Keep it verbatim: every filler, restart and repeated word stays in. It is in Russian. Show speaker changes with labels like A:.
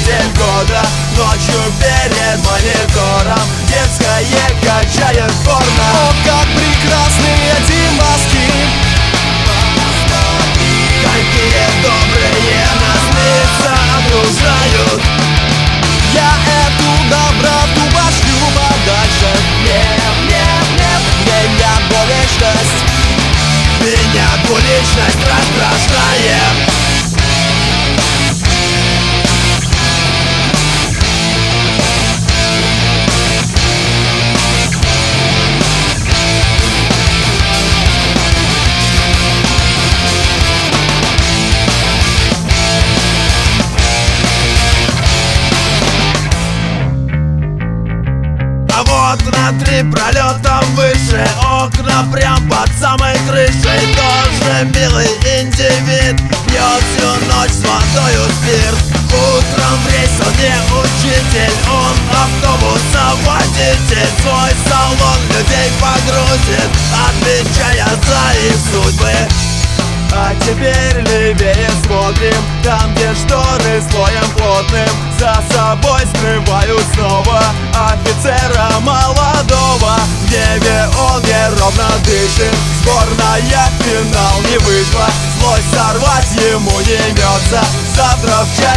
A: учитель года. Ночью перед монитором детское качает порно.
B: О, как прекрасны эти маски!
A: Какие добрые нас лица окружают.
B: Я эту доброту пошлю подальше.
A: Нет, нет, нет,
B: Меня двуличность,
A: меня двуличность раздражает. А вот на три пролета выше, окна прям под самой крышей. Тоже милый индивид, пьет всю ночь с водою спирт. Утром в рейс он не учитель, он автобуса водитель. Свой салон людей погрузит, отвечая за их судьбы. А теперь левее смотрим, там где шторы слоем плотным. За собой скрываю снова офицера молодого. В небе он неровно дышит, сборная в финал не вышла. Злость сорвать ему не имется, завтра в час